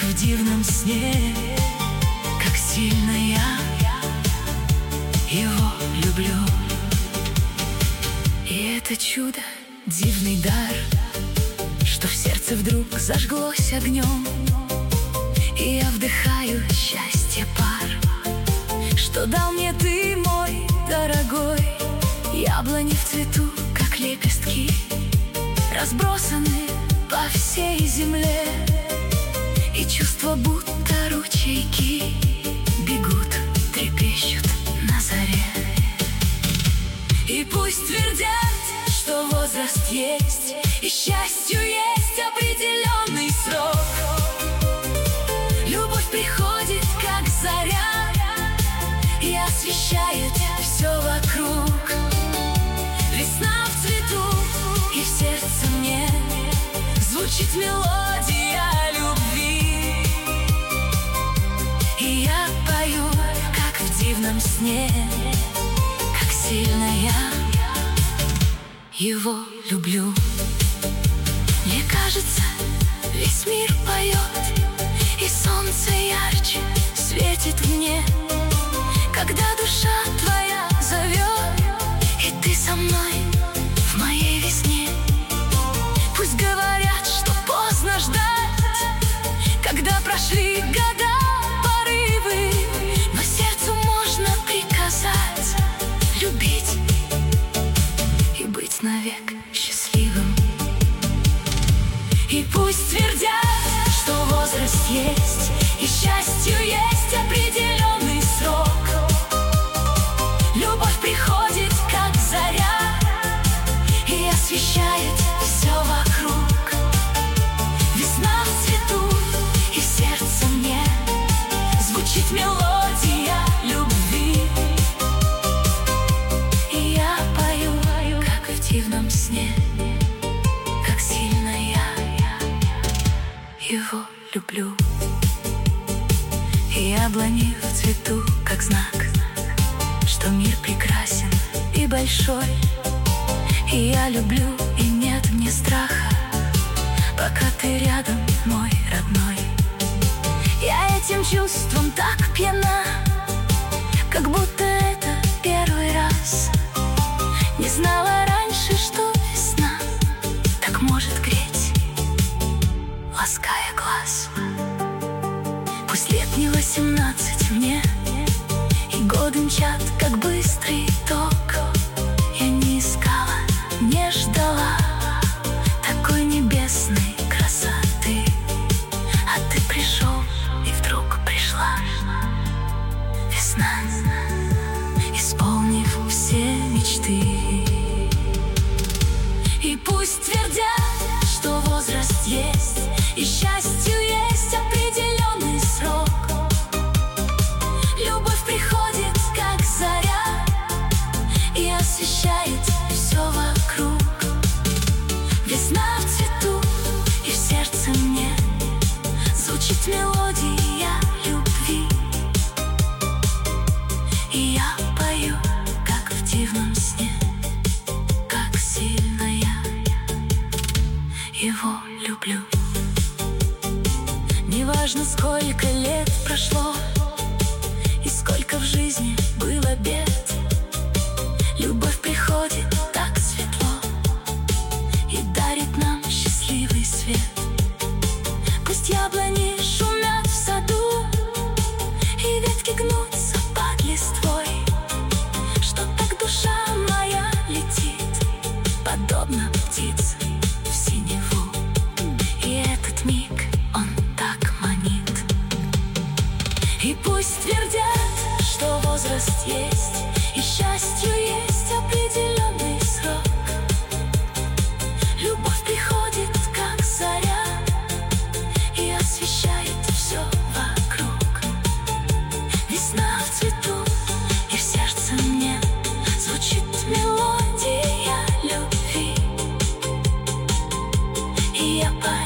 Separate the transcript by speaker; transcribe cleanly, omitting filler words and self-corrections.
Speaker 1: в дивном сне, как сильно я его люблю. И это чудо, дивный дар, что в сердце вдруг зажглось огнем. И я вдыхаю счастье пар, что дал мне ты, мой дорогой. Яблони в цвету, как лепестки, разбросаны по всей земле. И чувства, будто ручейки, бегут, трепещут на заре. И пусть твердят, что возраст есть, и счастью есть определенный срок. Любовь приходит, как заря, и освещает все вокруг. Весна в цвету, и в сердце мне звучит мелодия любви. И я пою, как в дивном сне, как сильно я его люблю. Мне кажется, весь мир поет, и солнце ярче светит мне, когда душа твоя зовет, и ты со мной в моей весне. Пусть говорят, что поздно ждать, когда прошли года, порывы, но сердцу можно приказать любить и быть навек счастливым. И пусть твердят, что возраст есть, и счастью есть определенный срок. Любовь приходит, как заря, и освещает все вокруг. Весна в цвету, и в сердце мне звучит мелодия любви. И я пою, как в дивном сне, как сильно я его люблю. И яблони в цвету, как знак, что мир прекрасен и большой. И я люблю, и нет мне страха, пока ты рядом, мой родной. Я этим чувством так пьяна, как будто это первый раз. Не знала раньше, что весна так может греть, лаская глаз. Пусть лет не 18 мне, и годы мчат, как быстрый ток. Я не искала, не ждала такой небесной красоты, а ты пришел, и вдруг пришла весна, исполнив все мечты. И пусть твердят, что возраст есть, и счастью есть определенный срок. Любовь приходит, как заря, и освещает все вокруг. Весна в цвету, и в сердце мне звучит мелодия любви. И я пою, как в дивном сне, как сильно я его люблю. Неважно, сколько лет прошло, и сколько в жизни было бед, любовь приходит так светло и дарит нам счастливый свет. Пусть яблони шумят в саду, и ветки гнутся под листвой, что так душа моя летит, подобно птице в синеву. И этот миг, он так манит. И пусть твердят, что возраст есть, и счастью есть определенный срок. Любовь приходит, как заря, и освещает все вокруг. Весна в цвету, и в сердце мне звучит мелодия любви. И я